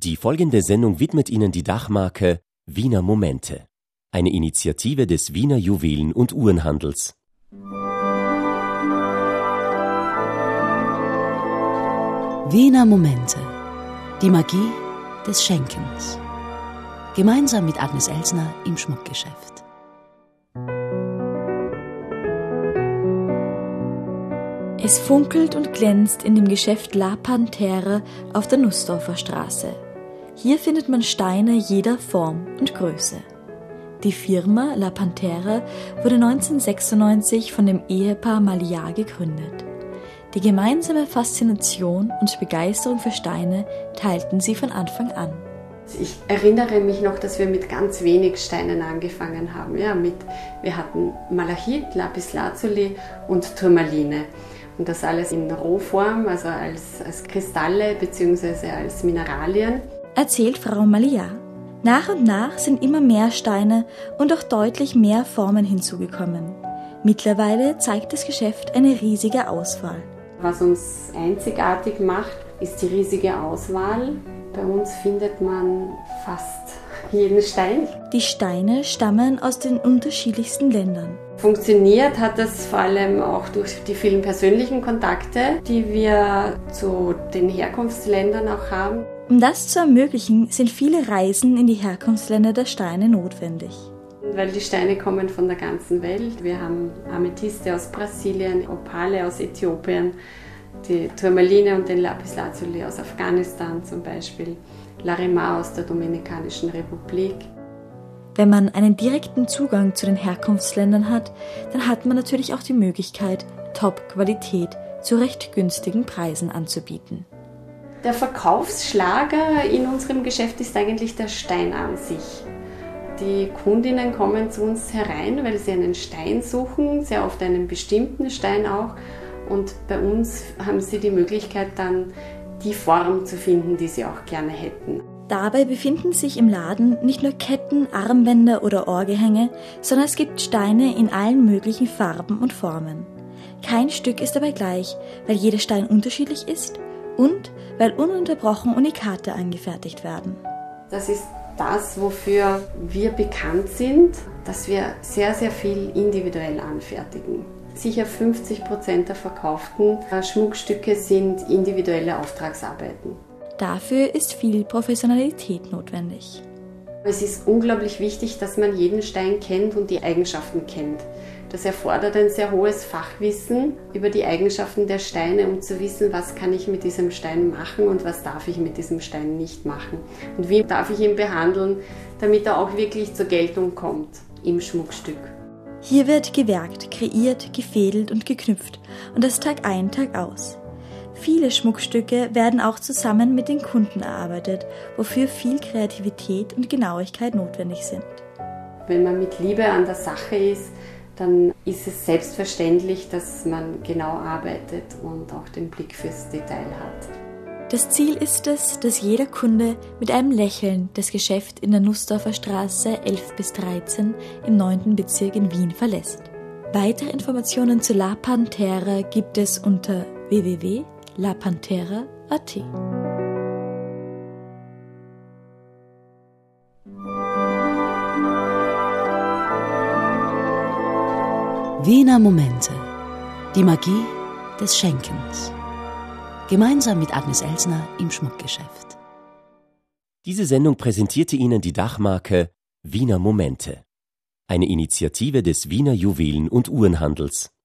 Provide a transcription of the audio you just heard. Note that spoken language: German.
Die folgende Sendung widmet Ihnen die Dachmarke Wiener Momente, eine Initiative des Wiener Juwelen- und Uhrenhandels. Wiener Momente, die Magie des Schenkens. Gemeinsam mit Agnes Elsner im Schmuckgeschäft. Es funkelt und glänzt in dem Geschäft La Pantera auf der Nussdorfer Straße. Hier findet man Steine jeder Form und Größe. Die Firma La Pantera wurde 1996 von dem Ehepaar Maliar gegründet. Die gemeinsame Faszination und Begeisterung für Steine teilten sie von Anfang an. Ich erinnere mich noch, dass wir mit ganz wenig Steinen angefangen haben. Wir hatten Malachit, Lapislazuli und Turmaline. Und das alles in Rohform, also als Kristalle bzw. als Mineralien. Erzählt Frau Maliar. Nach und nach sind immer mehr Steine und auch deutlich mehr Formen hinzugekommen. Mittlerweile zeigt das Geschäft eine riesige Auswahl. Was uns einzigartig macht, ist die riesige Auswahl. Bei uns findet man fast jeden Stein. Die Steine stammen aus den unterschiedlichsten Ländern. Funktioniert hat das vor allem auch durch die vielen persönlichen Kontakte, die wir zu den Herkunftsländern auch haben. Um das zu ermöglichen, sind viele Reisen in die Herkunftsländer der Steine notwendig. Weil die Steine kommen von der ganzen Welt. Wir haben Amethyste aus Brasilien, Opale aus Äthiopien, die Turmaline und den Lapislazuli aus Afghanistan zum Beispiel, Larimar aus der Dominikanischen Republik. Wenn man einen direkten Zugang zu den Herkunftsländern hat, dann hat man natürlich auch die Möglichkeit, Top-Qualität zu recht günstigen Preisen anzubieten. Der Verkaufsschlager in unserem Geschäft ist eigentlich der Stein an sich. Die Kundinnen kommen zu uns herein, weil sie einen Stein suchen, sehr oft einen bestimmten Stein auch. Und bei uns haben sie die Möglichkeit dann, die Form zu finden, die sie auch gerne hätten. Dabei befinden sich im Laden nicht nur Ketten, Armbänder oder Ohrgehänge, sondern es gibt Steine in allen möglichen Farben und Formen. Kein Stück ist dabei gleich, weil jeder Stein unterschiedlich ist und weil ununterbrochen Unikate angefertigt werden. Das ist das, wofür wir bekannt sind, dass wir sehr, sehr viel individuell anfertigen. Sicher 50% der verkauften Schmuckstücke sind individuelle Auftragsarbeiten. Dafür ist viel Professionalität notwendig. Es ist unglaublich wichtig, dass man jeden Stein kennt und die Eigenschaften kennt. Das erfordert ein sehr hohes Fachwissen über die Eigenschaften der Steine, um zu wissen, was kann ich mit diesem Stein machen und was darf ich mit diesem Stein nicht machen. Und wie darf ich ihn behandeln, damit er auch wirklich zur Geltung kommt im Schmuckstück. Hier wird gewerkt, kreiert, gefädelt und geknüpft und das Tag ein, Tag aus. Viele Schmuckstücke werden auch zusammen mit den Kunden erarbeitet, wofür viel Kreativität und Genauigkeit notwendig sind. Wenn man mit Liebe an der Sache ist, dann ist es selbstverständlich, dass man genau arbeitet und auch den Blick fürs Detail hat. Das Ziel ist es, dass jeder Kunde mit einem Lächeln das Geschäft in der Nussdorfer Straße 11-13 im 9. Bezirk in Wien verlässt. Weitere Informationen zu La Pantera gibt es unter www.lapantera.at. Wiener Momente, die Magie des Schenkens. Gemeinsam mit Agnes Elsner im Schmuckgeschäft. Diese Sendung präsentierte Ihnen die Dachmarke Wiener Momente, eine Initiative des Wiener Juwelen- und Uhrenhandels.